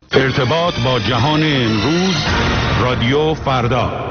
ارتباط با جهان امروز، رادیو فردا.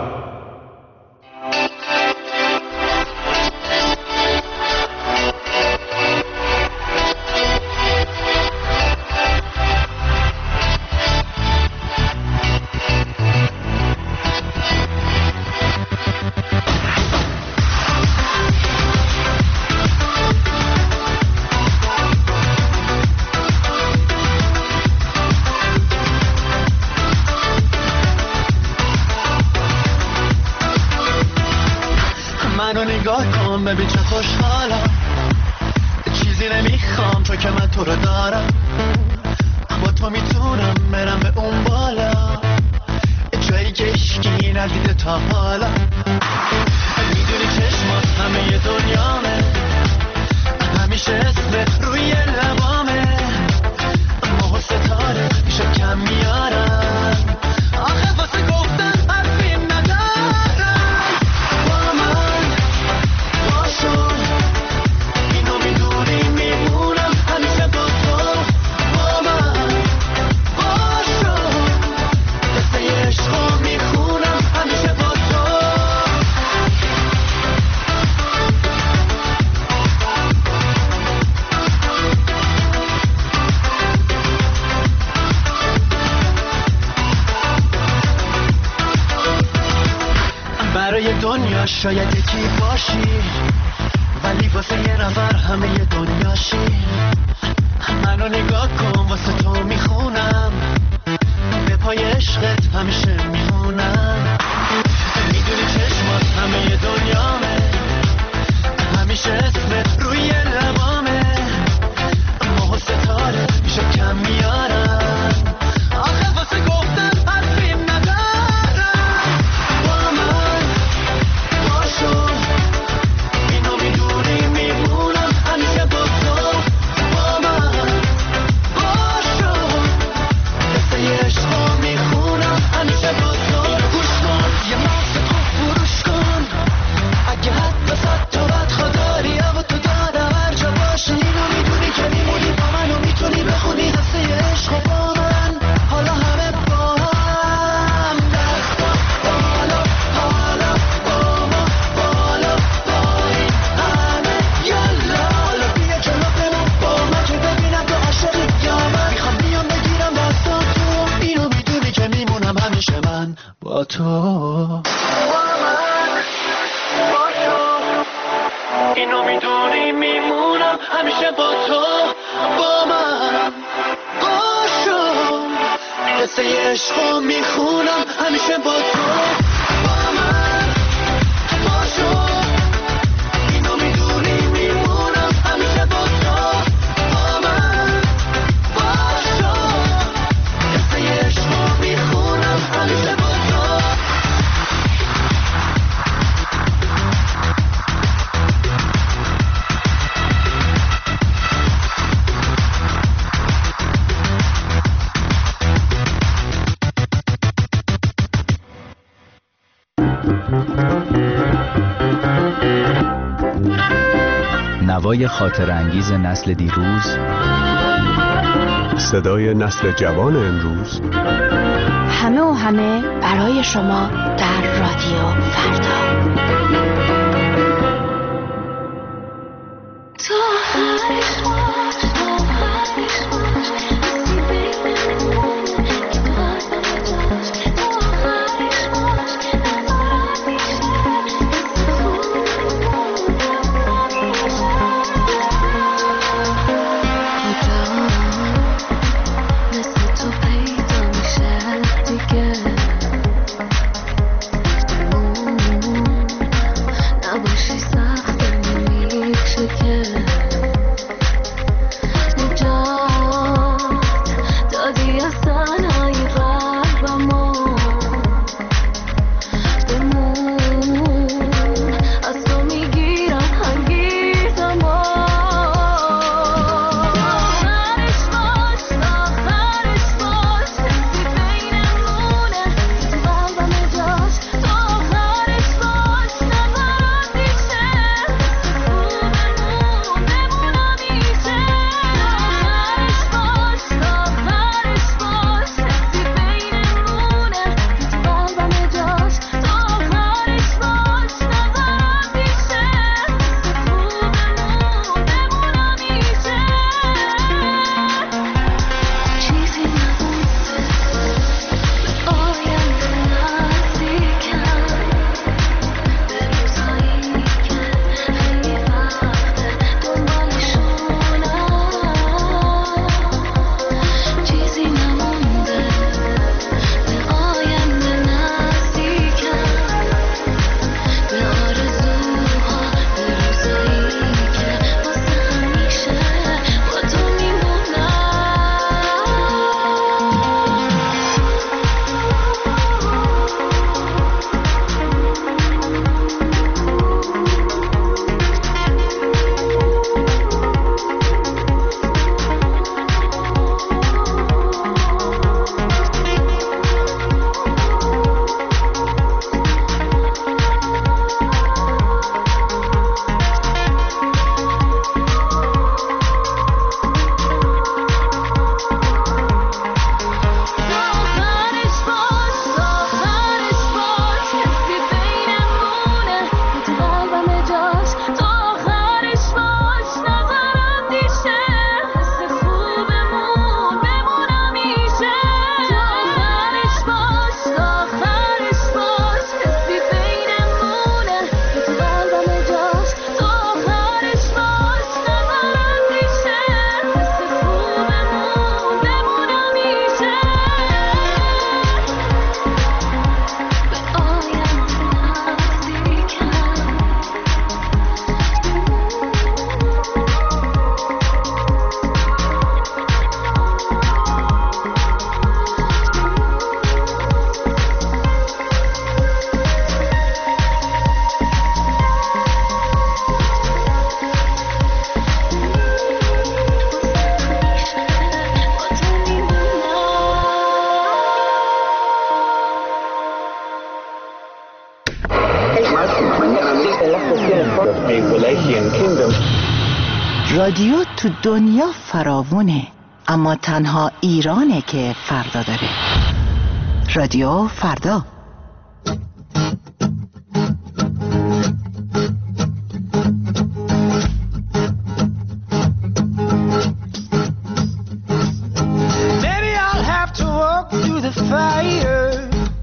ببین چه خوشحالم، چیزی نمیخوام چون که من تو رو دارم. با تو میتونم برم به اون بالا، جایی که اشکی ندیده تا حالا. میدونی چشمات همه دنیامه، همیشه اسمت روی لبامه. ماه و ستاره میشه کم میارم، آخه واسه گفتن حرفی ندارم. با من باشو، اینو میدونی میمونم همیشه با تو. با من باشو، قصه عشقو میخونم همیشه با تو. برای دنیا شاید یکی باشی، ولی واسه یه نفر همه ی دنیاشی. منو نگاه کن واسه تو میخونم، به پای عشقت همیشه میمونم. میدونی چشمات همه ی دنیامه، همیشه اسمت روی لبامه. ماه و ستاره میشه کم میارم، آخه واسه گفتن حرفی ندارم. با من باشو، اینو میدونی میمونم همیشه با تو. با من باشو، قصه عشقو میخونم همیشه با تو. اینو گوش کن، یه مغز تو فروش کن، اگه حتی 100 تا بدخوا داری اما تو دادم هر جا باشی. اینو میدونی که میمونی با من و میتونی بخونی قصه عشقو با من. حالا همه با هم دستا بالا، حالا با ما بالا پایین همه یالا. حالا بیا جلو بمون با من که ببینم تو عاشقی یا من. میخوام بیام بگیرم دستا تو، اینو میدونی که میمونم همیشه من با تو. با من باشو، اینو میدونی میمونم همیشه با تو. با من باشو، قصه عشقو میخونم همیشه با تو. با من باشو، اینو میدونی میمونم همیشه با تو. با من باشو، قصه عشقو میخونم همیشه با تو. نوای خاطر انگیز نسل دیروز، صدای نسل جوان امروز، همه و همه برای شما در رادیو فردا. رادیو تو دنیا فراوونه، اما تنها ایرانه که فردا داره. رادیو فردا. Maybe I'll have to walk through the fire,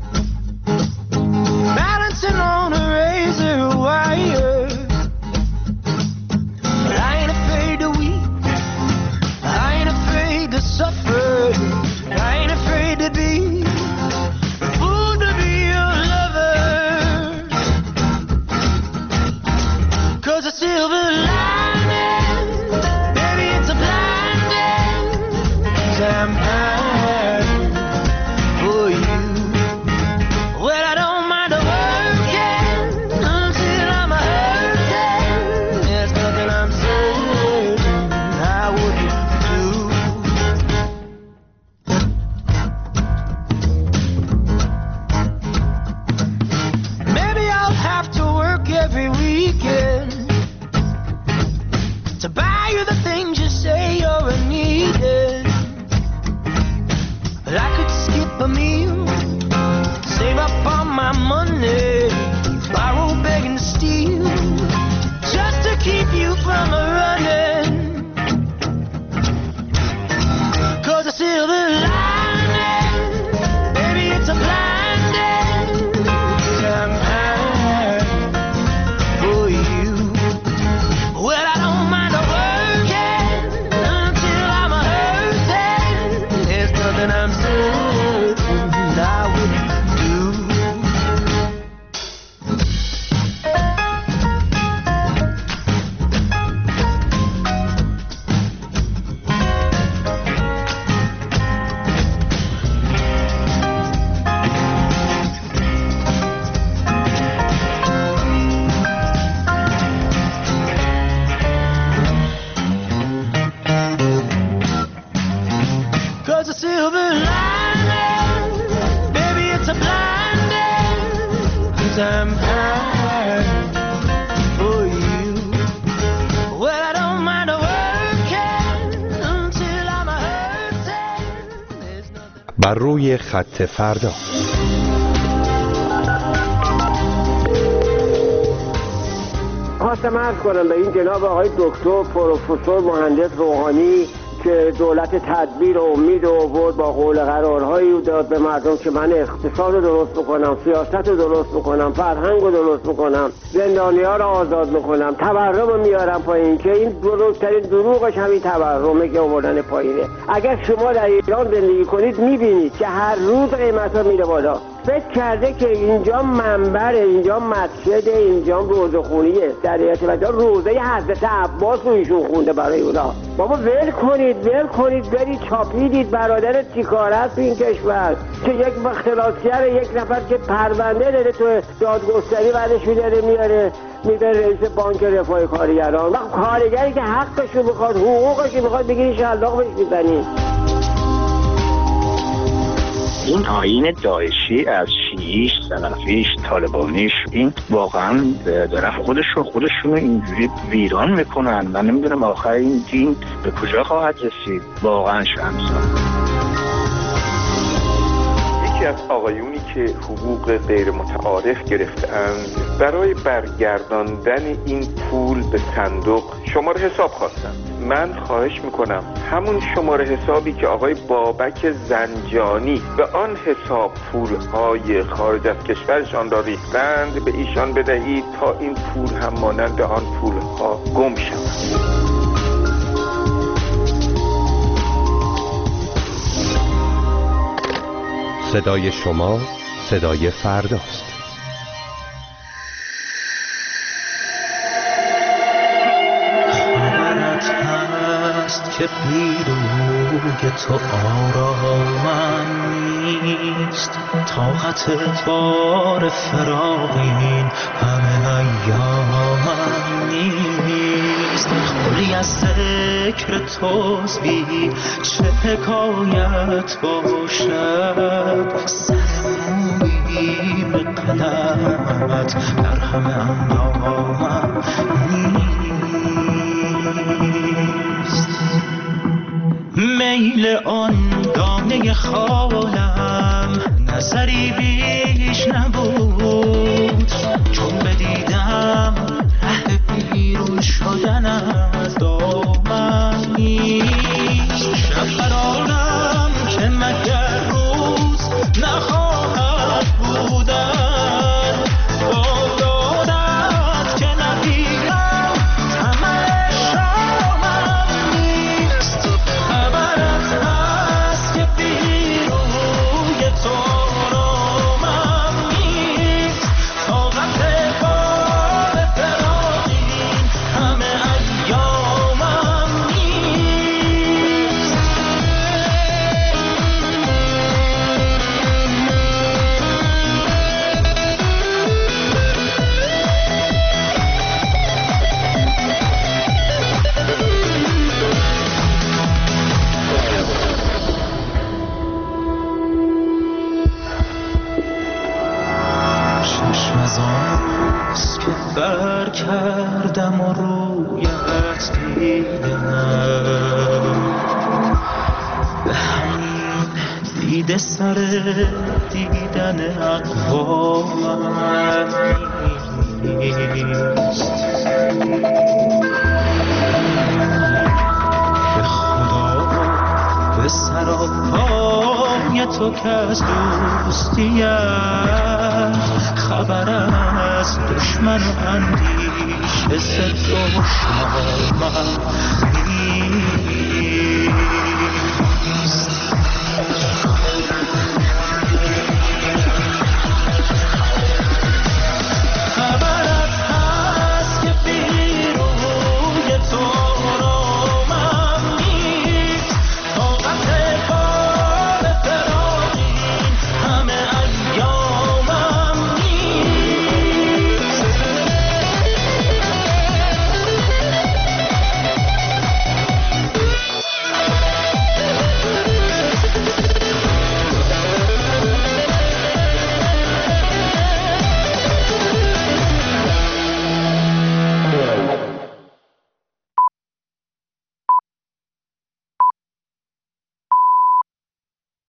balancing on a razor wire. But I ain't afraid to weep, I ain't afraid to suffer, I ain't afraid to be a fool to be your lover. 'Cause a silver lining, baby, it's a blinding vampire for you. Well, I don't mind working until I'm hurting. There's nothing I'm certain I wouldn't do. Maybe I'll have to work every weekend to buy you the things you say you're needed. But I could skip a meal, save up all my money, borrow, beg and steal, just to keep you from running. 'Cause a silver lining, baby, it's a blinding vampire for you. Well, I don't mind working until I'm hurting. There's nothing I'm certain I wouldn't do. Cause a silver lining, baby, it's a blinding vampire for you. Well, I don't mind working until I'm hurting. There's nothing. بر روی خط فردا. خواستم عرض کنم به این جناب آقای دکتر پروفسور مهندس روحانی که دولت تدبیر و امید و آورد با قول قرارهایی داد به مردم که من اقتصاد رو درست بکنم، سیاست رو درست بکنم، فرهنگ رو درست بکنم، زندانی‌ها رو آزاد بکنم، تورم رو میارم پایین، که این بزرگترین دروغش همین تورمه که آوردن پایینه. اگر شما در ایران زندگی کنید میبینید که هر روز قیمت‌ها میره بالا. فکر کرده که اینجا منبره، اینجا مسجد، اینجا روزخونیه. در حقیقت مطلب روزه حضرت عباس رو ایشون خونده برای اونا. بابا ول کنید برید چاپیدید برادرت چیکار است تو این کشور که یک اختلاسگر، یک نفر که پرونده داره تو دادگستری بعدش میاره رئیس بانک رفاه کارگران. وقت کارگری که حقشو بخواد، حقوقشو بخواد، بگیری شلاق بهش میزنی. این آیین داعشی از شیعیش، سلفیش، طالبانیش، این واقعا دارن خودشون اینجوری ویران میکنن. من نمیدونم آخر این دین به کجا خواهد رسید. واقعا شرمسار. یکی از آقایونی که حقوق غیر متعارف گرفتند برای برگرداندن این پول به صندوق شماره حساب خواستند. من خواهش میکنم همون شماره حسابی که آقای بابک زنجانی به آن حساب پولهای خارج از کشورشان را ریختند به ایشان بدهید تا این پول هم مانند آن پولها گم شود. صدای شما صدای فرداست. که پیروی تو آرامم نیست، طاقت بار فراقین همه ایامم نیست. خالی از ذکر توزی چه حکایت باشد، سر مویی به قلمت در همه اندامم نیست. میل آن دانه خالم نظری بیش نبود، چون بدیدم ره بیرون شدن از دامن نیست. شب برانم که مگر روز نخواهد بودن، با یادت که نبینم طمع شامم نیست. خبرت هست که بیروی تو رامم نیست. طاقت بار فراقین همه ایامم نیست. چشم از آن روز که بر کردم و رویت دیدم، به همین دیده سر دیدن اقوامم نیست. به خدا به سراپای تو که از دوستیت خبر از دشمن و اندیشه ز دشمنم نیست.